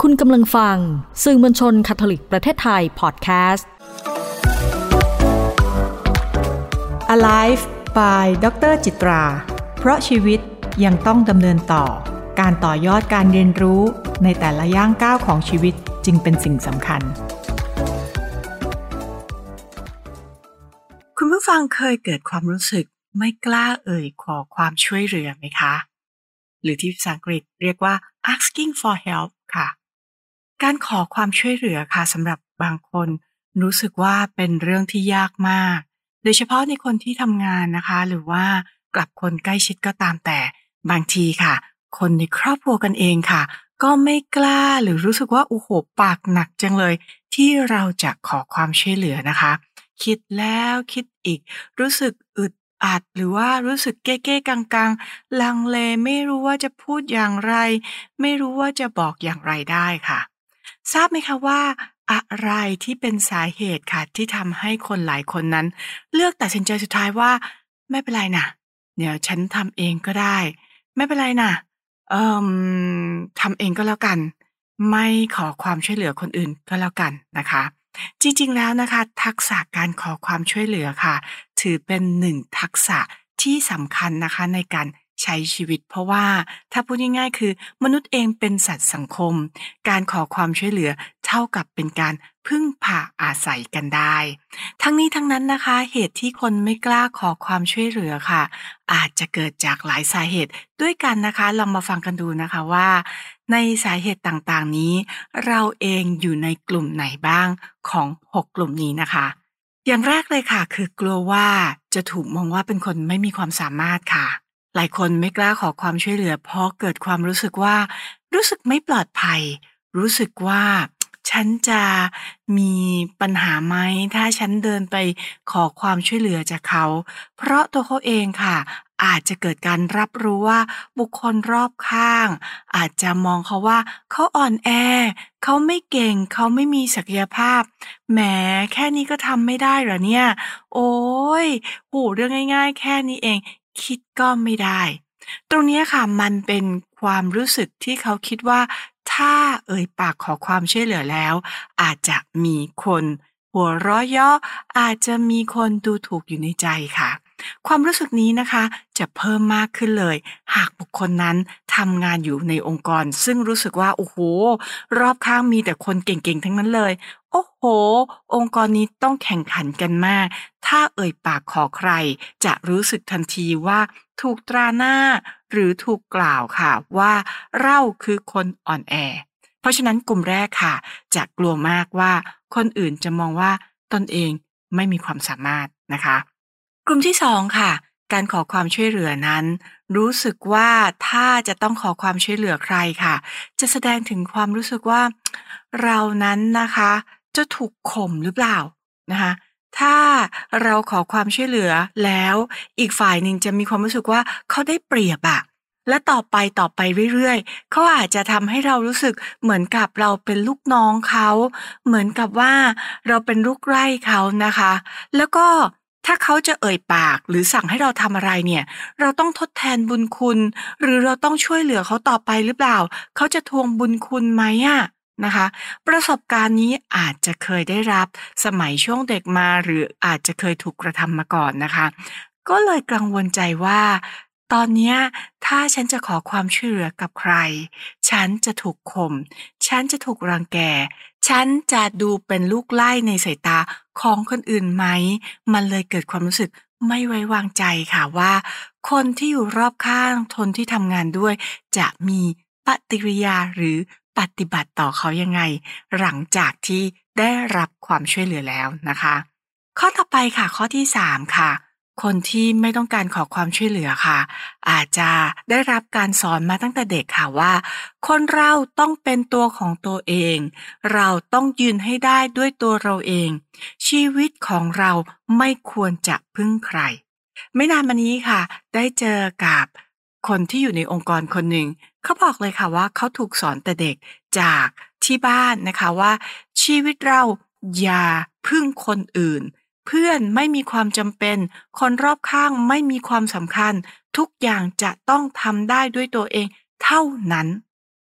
คุณกำลังฟังสื่อมวลชนคาทอลิกประเทศไทยพอดแคสต์ Alive by ดร.จิตรา เพราะชีวิตยังต้องดำเนินต่อการต่อยอดการเรียนรู้ในแต่ละย่างก้าวของชีวิตจึงเป็นสิ่งสำคัญคุณผู้ฟังเคยเกิดความรู้สึกไม่กล้าขอความช่วยเหลือไหมคะหรือที่ภาษาอังกฤษเรียกว่า asking for help ค่ะการขอความช่วยเหลือค่ะสำหรับบางคนรู้สึกว่าเป็นเรื่องที่ยากมากโดยเฉพาะในคนที่ทำงานนะคะหรือว่ากับคนใกล้ชิดก็ตามแต่บางทีค่ะคนในครอบครัวกันเองค่ะก็ไม่กล้าหรือรู้สึกว่าโอ้โหปากหนักจังเลยที่เราจะขอความช่วยเหลือนะคะคิดแล้วคิดอีกรู้สึกอึดอัดหรือว่ารู้สึกเก้ๆกังๆลังเลไม่รู้ว่าจะพูดอย่างไรไม่รู้ว่าจะบอกอย่างไรได้ค่ะทราบไหมคะว่าอะไรที่เป็นสาเหตุค่ะที่ทำให้คนหลายคนนั้นเลือกตัดสินใจสุดท้ายว่าไม่เป็นไรน่ะเดี๋ยวฉันทำเองก็ได้ไม่เป็นไรน่ะเอ่อทำเองก็แล้วกันไม่ขอความช่วยเหลือคนอื่นก็แล้วกันนะคะจริงๆแล้วนะคะทักษะการขอความช่วยเหลือค่ะถือเป็นหนึ่งทักษะที่สำคัญนะคะในการใช้ชีวิตเพราะว่าถ้าพูดง่ายๆคือมนุษย์เองเป็นสัตว์สังคมการขอความช่วยเหลือเท่ากับเป็นการพึ่งพาอาศัยกันได้ทั้งนี้ทั้งนั้นนะคะเหตุที่คนไม่กล้าขอความช่วยเหลือค่ะอาจจะเกิดจากหลายสาเหตุด้วยกันนะคะลองมาฟังกันดูนะคะว่าในสาเหตุต่างๆนี้เราเองอยู่ในกลุ่มไหนบ้างของ6กลุ่มนี้นะคะอย่างแรกเลยค่ะคือกลัวว่าจะถูกมองว่าเป็นคนไม่มีความสามารถค่ะหลายคนไม่กล้าขอความช่วยเหลือเพราะเกิดความรู้สึกว่ารู้สึกไม่ปลอดภัยรู้สึกว่าฉันจะมีปัญหาไหมถ้าฉันเดินไปขอความช่วยเหลือจากเขาเพราะตัวเขาเองค่ะอาจจะเกิดการรับรู้ว่าบุคคลรอบข้างอาจจะมองเขาว่าเขาอ่อนแอเขาไม่เก่งเขาไม่มีศักยภาพแหมแค่นี้ก็ทำไม่ได้เหรอเนี่ยโอ๊ยโอ้โฮเรื่องง่ายๆแค่นี้เองคิดก็ไม่ได้ตรงเนี้ยค่ะมันเป็นความรู้สึกที่เขาคิดว่าถ้าปากขอความช่วยเหลือแล้วอาจจะมีคนหัวเราะเยาะอาจจะมีคนดูถูกอยู่ในใจค่ะความรู้สึกนี้นะคะจะเพิ่มมากขึ้นเลยหากบุคคลนั้นทำงานอยู่ในองค์กรซึ่งรู้สึกว่าโอ้โฮรอบข้างมีแต่คนเก่งๆทั้งนั้นเลยโอ้โฮองค์กรนี้ต้องแข่งขันกันมากถ้าปากขอใครจะรู้สึกทันทีว่าถูกตราหน้าหรือถูกกล่าวค่ะว่าเราคือคนอ่อนแอเพราะฉะนั้นกลุ่มแรกค่ะจะกลัวมากว่าคนอื่นจะมองว่าตนเองไม่มีความสามารถนะคะกลุ่มที่2ค่ะการขอความช่วยเหลือนั้นรู้สึกว่าถ้าจะต้องขอความช่วยเหลือใครค่ะจะแสดงถึงความรู้สึกว่าเรานั้นนะคะจะถูกข่มหรือเปล่านะคะถ้าเราขอความช่วยเหลือแล้วอีกฝ่ายหนึ่งจะมีความรู้สึกว่าเขาได้เปรียบอะและต่อไปเรื่อยๆเขาอาจจะทำให้เรารู้สึกเหมือนกับเราเป็นลูกน้องเขาเหมือนกับว่าเราเป็นลูกไร่เขานะคะแล้วก็ถ้าเขาจะปากหรือสั่งให้เราทำอะไรเนี่ยเราต้องทดแทนบุญคุณหรือเราต้องช่วยเหลือเขาต่อไปหรือเปล่าเขาจะทวงบุญคุณไหมอะนะคะประสบการณ์นี้อาจจะเคยได้รับสมัยช่วงเด็กมาหรืออาจจะเคยถูกกระทำมาก่อนนะคะก็เลยกังวลใจว่าตอนเนี้ยถ้าฉันจะขอความช่วยเหลือกับใครฉันจะถูกข่มฉันจะถูกรังแกฉันจะดูเป็นลูกไล่ในสายตาของคนอื่นไหมมันเลยเกิดความรู้สึกไม่ไว้วางใจค่ะว่าคนที่อยู่รอบข้างคนที่ทำงานด้วยจะมีปฏิกิริยาหรือปฏิบัติต่อเขายังไงหลังจากที่ได้รับความช่วยเหลือแล้วนะคะข้อต่อไปค่ะข้อที่3ค่ะคนที่ไม่ต้องการขอความช่วยเหลือค่ะอาจจะได้รับการสอนมาตั้งแต่เด็กค่ะว่าคนเราต้องเป็นตัวของตัวเองเราต้องยืนให้ได้ด้วยตัวเราเองชีวิตของเราไม่ควรจะพึ่งใครไม่นานมานี้ค่ะได้เจอกับคนที่อยู่ในองค์กรคนหนึ่งเขาบอกเลยค่ะว่าเขาถูกสอนแต่เด็กจากที่บ้านนะคะว่าชีวิตเราอย่าพึ่งคนอื่นเพื่อนไม่มีความจำเป็นคนรอบข้างไม่มีความสำคัญทุกอย่างจะต้องทำได้ด้วยตัวเองเท่านั้น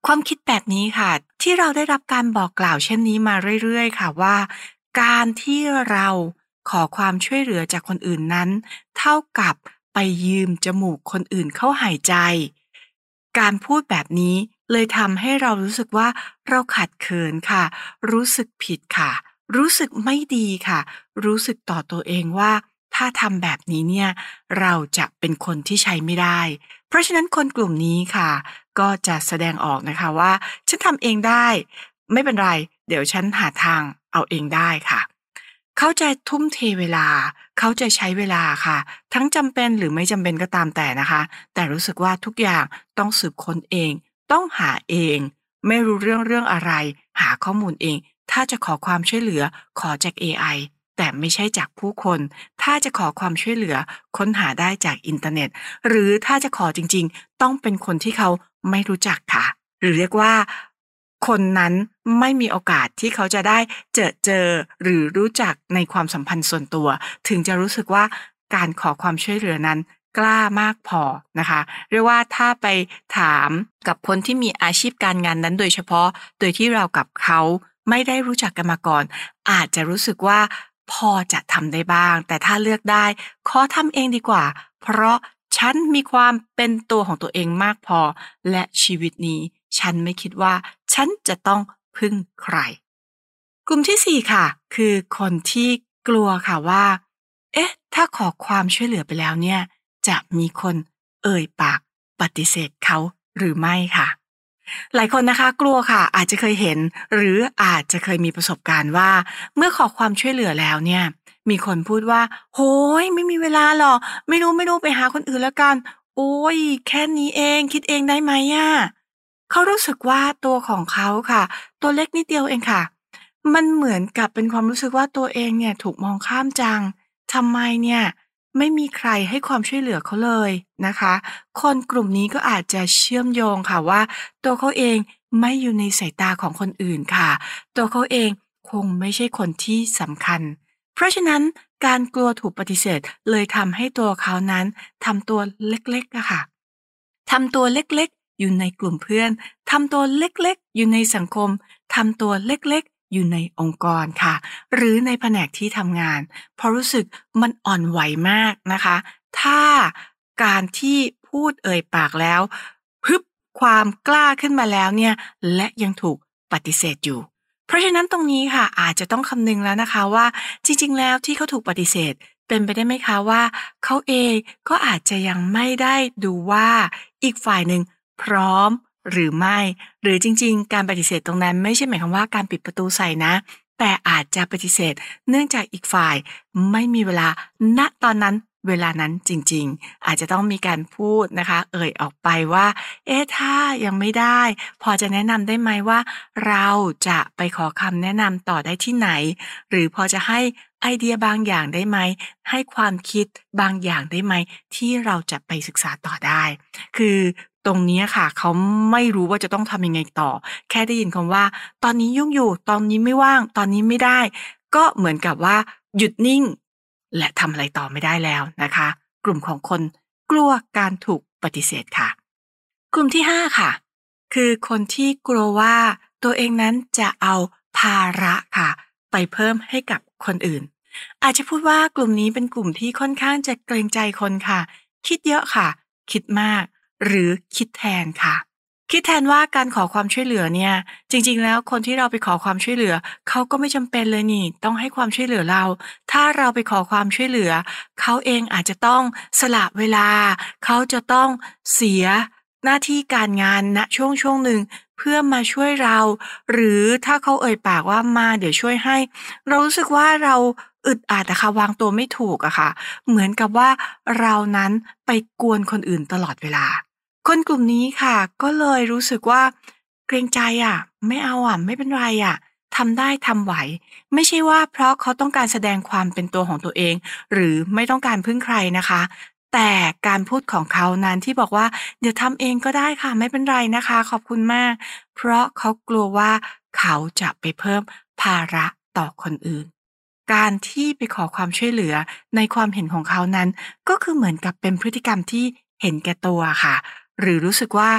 ความคิดแบบนี้ค่ะที่เราได้รับการบอกกล่าวเช่นนี้มาเรื่อยๆค่ะว่าการที่เราขอความช่วยเหลือจากคนอื่นนั้นเท่ากับไปยืมจมูกคนอื่นเข้าหายใจการพูดแบบนี้เลยทำให้เรารู้สึกว่าเราขัดเขินค่ะรู้สึกผิดค่ะรู้สึกไม่ดีค่ะรู้สึกต่อตัวเองว่าถ้าทำแบบนี้เนี่ยเราจะเป็นคนที่ใช้ไม่ได้เพราะฉะนั้นคนกลุ่มนี้ค่ะ ก็จะแสดงออกนะคะว่าฉันทำเองได้ไม่เป็นไรเดี๋ยวฉันหาทางเอาเองได้ค่ะเขาจะทุ่มเทเวลาเขาจะใช้เวลาค่ะทั้งจำเป็นหรือไม่จำเป็นก็ตามแต่นะคะแต่รู้สึกว่าทุกอย่างต้องสืบค้นเองต้องหาเองไม่รู้เรื่องอะไรหาข้อมูลเองถ้าจะขอความช่วยเหลือขอจากเอไอแต่ไม่ใช่จากผู้คนถ้าจะขอความช่วยเหลือค้นหาได้จากอินเทอร์เน็ต หรือถ้าจะขอจริงๆต้องเป็นคนที่เขาไม่รู้จักค่ะหรือเรียกว่าคนนั้นไม่มีโอกาสที่เขาจะได้เจอหรือรู้จักในความสัมพันธ์ส่วนตัวถึงจะรู้สึกว่าการขอความช่วยเหลือนั้นกล้ามากพอนะคะเรียกว่าถ้าไปถามกับคนที่มีอาชีพการงานนั้นโดยเฉพาะโดยที่เรากับเขาไม่ได้รู้จักกันมาก่อนอาจจะรู้สึกว่าพอจะทำได้บ้างแต่ถ้าเลือกได้ขอทำเองดีกว่า เพราะฉันมีความเป็นตัวของตัวเองมากพอและชีวิตนี้ฉันไม่คิดว่าฉันจะต้องพึ่งใครกลุ่มที่4ค่ะคือคนที่กลัวค่ะว่าเอ๊ะถ้าขอความช่วยเหลือไปแล้วเนี่ยจะมีคนเอ่ยปากปฏิเสธเขาหรือไม่ค่ะ หลายคนนะคะกลัวค่ะอาจจะเคยเห็นหรืออาจจะเคยมีประสบการณ์ว่าเมื่อขอความช่วยเหลือแล้วเนี่ยมีคนพูดว่าโห้ยไม่มีเวลาหรอกไม่รู้ไปหาคนอื่นแล้วกันโอ้ยแค่นี้เองคิดเองได้ไหมอะเขารู้สึกว่าตัวของเขาค่ะตัวเล็กนิดเดียวเองค่ะมันเหมือนกับเป็นความรู้สึกว่าตัวเองเนี่ยถูกมองข้ามจังทำไมเนี่ยไม่มีใครให้ความช่วยเหลือเขาเลยนะคะ คนกลุ่มนี้ก็อาจจะเชื่อมโยงค่ะว่าตัวเขาเองไม่อยู่ในสายตาของคนอื่นค่ะตัวเขาเองคงไม่ใช่คนที่สำคัญเพราะฉะนั้นการกลัวถูกปฏิเสธเลยทำให้ตัวเขานั้นทำตัวเล็กๆอะค่ะทำตัวเล็กๆอยู่ในกลุ่มเพื่อนทำตัวเล็กๆอยู่ในสังคมทำตัวเล็กๆอยู่ในองค์กรค่ะหรือในแผนกที่ทำงานเพราะรู้สึกมันอ่อนไหวมากนะคะถ้า การที่พูดเอ่ยปากแล้วฮึบความกล้าขึ้นมาแล้วเนี่ยและยังถูกปฏิเสธอยู่เพราะฉะนั้นตรงนี้ค่ะอาจจะต้องคำนึงแล้วนะคะว่าจริงๆแล้วที่เขาถูกปฏิเสธเป็นไปได้ไหมคะว่าเขาเองก็อาจจะยังไม่ได้ดูว่าอีกฝ่ายหนึ่งพร้อมหรือไม่หรือจริงๆการปฏิเสธตรงนั้นไม่ใช่หมายความว่าการปิดประตูใส่นะแต่อาจจะปฏิเสธเนื่องจากอีกฝ่ายไม่มีเวลาณตอนนั้นเวลานั้นจริงๆอาจจะต้องมีการพูดนะคะเอ่ยออกไปว่าเอ๊ะถ้ายังไม่ได้พอจะแนะนำได้ไหมว่าเราจะไปขอคำแนะนำต่อได้ที่ไหนหรือพอจะให้ไอเดียบางอย่างได้ไหมให้ความคิดบางอย่างได้ไหมที่เราจะไปศึกษาต่อได้คือตรงนี้ค่ะเขาไม่รู้ว่าจะต้องทำยังไงต่อแค่ได้ยินคำว่าตอนนี้ยุ่งอยู่ตอนนี้ไม่ว่างตอนนี้ไม่ได้ก็เหมือนกับว่าหยุดนิ่งและทำอะไรต่อไม่ได้แล้วนะคะกลุ่มของคนกลัวการถูกปฏิเสธค่ะกลุ่มที่5ค่ะคือคนที่กลัวว่าตัวเองนั้นจะเอาภาระค่ะไปเพิ่มให้กับคนอื่นอาจจะพูดว่ากลุ่มนี้เป็นกลุ่มที่ค่อนข้างจะเกรงใจคนค่ะคิดเยอะค่ะคิดมากหรือคิดแทนค่ะคิดแทนว่าการขอความช่วยเหลือเนี่ยจริงๆแล้วคนที่เราไปขอความช่วยเหลือเขาก็ไม่จำเป็นเลยนี่ต้องให้ความช่วยเหลือเราถ้าเราไปขอความช่วยเหลือเขาเองอาจจะต้องสละเวลาเขาจะต้องเสียหน้าที่การงานณช่วงหนึ่งเพื่อมาช่วยเราหรือถ้าเขาเอ่ยปากว่ามาเดี๋ยวช่วยให้เรารู้สึกว่าเราอึดอัดอะค่ะวางตัวไม่ถูกอะค่ะเหมือนกับว่าเรานั้นไปกวนคนอื่นตลอดเวลา คนกลุ่มนี้ค่ะก็เลยรู้สึกว่าเกรงใจอะไม่เอาอะไม่เป็นไรอะทำได้ทำไหวไม่ใช่ว่าเพราะเขาต้องการแสดงความเป็นตัวของตัวเองหรือไม่ต้องการพึ่งใครนะคะแต่การพูดของเขานั้นที่บอกว่าเดี๋ยวทำเองก็ได้ค่ะไม่เป็นไรนะคะขอบคุณมากเพราะเขากลัวว่าเขาจะไปเพิ่มภาระต่อคนอื่นการที่ไปขอความช่วยเหลือในความเห็นของเขานั้นก็คือเหมือนกับเป็นพฤติกรรมที่เห็นแก่ตัวค่ะ หรือรู้สึกว่า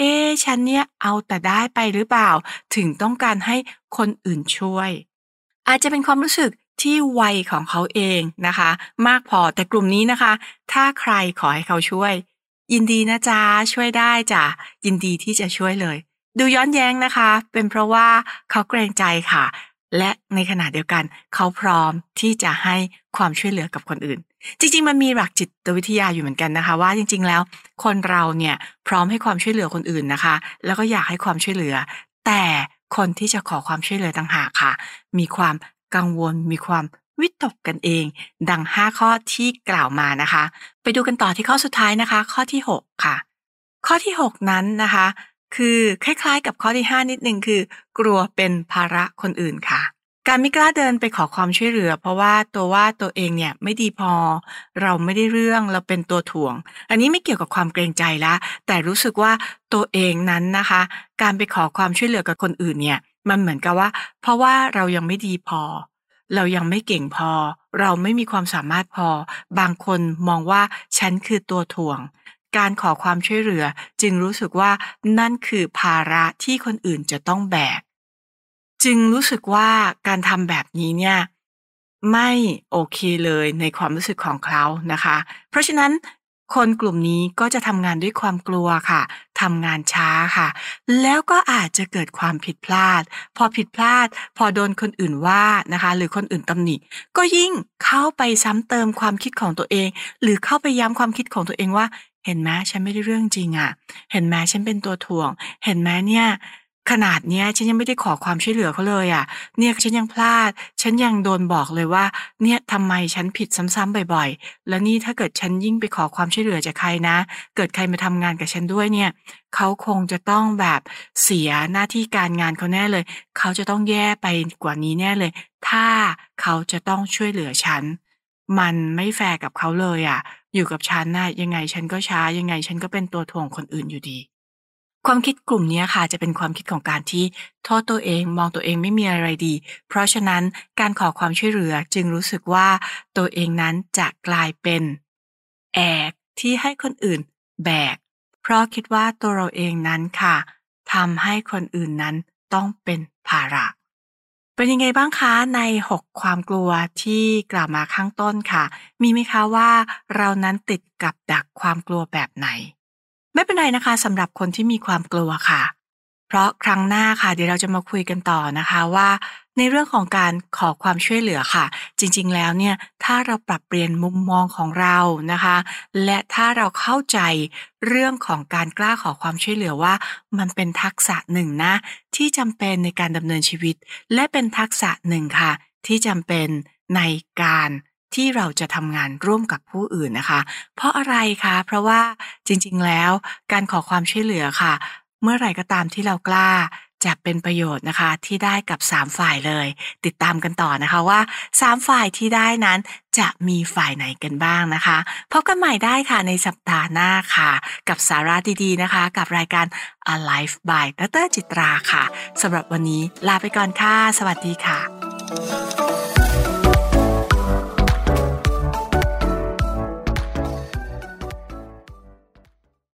ฉันเนี่ยเอาแต่ได้ไปหรือเปล่าถึงต้องการให้คนอื่นช่วยอาจจะเป็นความรู้สึกที่วัยของเขาเองนะคะมากพอแต่กลุ่มนี้นะคะถ้าใครขอให้เขาช่วยยินดีนะจ๊ะช่วยได้จ้ะยินดีที่จะช่วยเลยดูย้อนแย้งนะคะเป็นเพราะว่าเขาเกรงใจค่ะและในขณะเดียวกันเขาพร้อมที่จะให้ความช่วยเหลือกับคนอื่นจริงๆมันมีหลักจิตวิทยาอยู่เหมือนกันนะคะว่าจริงๆแล้วคนเราเนี่ยพร้อมให้ความช่วยเหลือคนอื่นนะคะแล้วก็อยากให้ความช่วยเหลือแต่คนที่จะขอความช่วยเหลือต่างหากค่ะมีความกังวลมีความวิตกกันเองดัง5ข้อที่กล่าวมานะคะไปดูกันต่อที่ข้อสุดท้ายนะคะข้อที่6ค่ะข้อที่6นั้นนะคะคือคล้ายๆกับข้อที่5นิดหนึ่งคือกลัวเป็นภาระคนอื่นค่ะการไม่กล้าเดินไปขอความช่วยเหลือเพราะว่าตัวเองเนี่ยไม่ดีพอเราไม่ได้เรื่องเราเป็นตัวถ่วงอันนี้ไม่เกี่ยวกับความเกรงใจแล้วแต่รู้สึกว่าตัวเองนั้นนะคะการไปขอความช่วยเหลือกับคนอื่นเนี่ยมันเหมือนกับว่าเพราะว่าเรายังไม่ดีพอเรายังไม่เก่งพอเราไม่มีความสามารถพอบางคนมองว่าฉันคือตัวถ่วงการขอความช่วยเหลือจึงรู้สึกว่านั่นคือภาระที่คนอื่นจะต้องแบกจึงรู้สึกว่าการทำแบบนี้เนี่ยไม่โอเคเลยในความรู้สึกของเขานะคะเพราะฉะนั้นคนกลุ่มนี้ก็จะทำงานด้วยความกลัวค่ะทำงานช้าค่ะแล้วก็อาจจะเกิดความผิดพลาดพอผิดพลาดพอโดนคนอื่นว่านะคะหรือคนอื่นตำหนิก็ยิ่งเข้าไปซ้ำเติมความคิดของตัวเองหรือเข้าไปย้ำความคิดของตัวเองว่าเห็นไหมฉันไม่ได้เรื่องจริงอะเห็นไหมฉันเป็นตัวถ่วงเห็นไหมเนี่ยขนาดเนี้ยฉันยังไม่ได้ขอความช่วยเหลือเขาเลยอะเนี่ยฉันยังพลาดฉันยังโดนบอกเลยว่าเนี่ยทำไมฉันผิดซ้ำๆบ่อยๆแล้วนี่ถ้าเกิดฉันยิ่งไปขอความช่วยเหลือจากใครนะเกิดใครมาทำงานกับฉันด้วยเนี่ยเขาคงจะต้องแบบเสียหน้าที่การงานเขาแน่เลยเขาจะต้องแย่ไปกว่านี้แน่เลยถ้าเขาจะต้องช่วยเหลือฉันมันไม่แฟร์กับเขาเลยอะอยู่กับฉันน่ะยังไงฉันก็ช้ายังไงฉันก็เป็นตัวถ่วงคนอื่นอยู่ดี ความคิดกลุ่มเนี้ยค่ะจะเป็นความคิดของการที่โทษตัวเองมองตัวเองไม่มีอะไรดีเพราะฉะนั้นการขอความช่วยเหลือจึงรู้สึกว่าตัวเองนั้นจะกลายเป็นแอกที่ให้คนอื่นแบกเพราะคิดว่าตัวเราเองนั้นค่ะทำให้คนอื่นนั้นต้องเป็นภาระเป็นยังไงบ้างคะใน6ความกลัวที่กล่าวมาข้างต้นค่ะมีไหมคะว่าเรานั้นติดกับดักความกลัวแบบไหน ไม่เป็นไรนะคะสำหรับคนที่มีความกลัวค่ะเพราะครั้งหน้าค่ะเดี๋ยวเราจะมาคุยกันต่อนะคะว่าในเรื่องของการขอความช่วยเหลือค่ะจริงๆแล้วเนี่ยถ้าเราปรับเปลี่ยนมุมมองของเรานะคะและถ้าเราเข้าใจเรื่องของการกล้าขอความช่วยเหลือว่ามันเป็นทักษะหนึ่งนะที่จำเป็นในการดำเนินชีวิตและเป็นทักษะหนึ่งค่ะที่จำเป็นในการที่เราจะทำงานร่วมกับผู้อื่นนะคะ เพราะอะไรคะเพราะว่าจริงๆแล้วการขอความช่วยเหลือค่ะเมื่อไหร่ก็ตามที่เรากล้าจะเป็นประโยชน์นะคะที่ได้กับ3ฝ่ายเลยติดตามกันต่อนะคะว่า3ฝ่ายที่ได้นั้นจะมีฝ่ายไหนกันบ้างนะคะพบกันใหม่ได้ค่ะในสัปดาห์หน้าค่ะกับสาระดีๆนะคะกับรายการ Alive by ดร.จิตราค่ะสำหรับวันนี้ลาไปก่อนค่ะสวัสดีค่ะ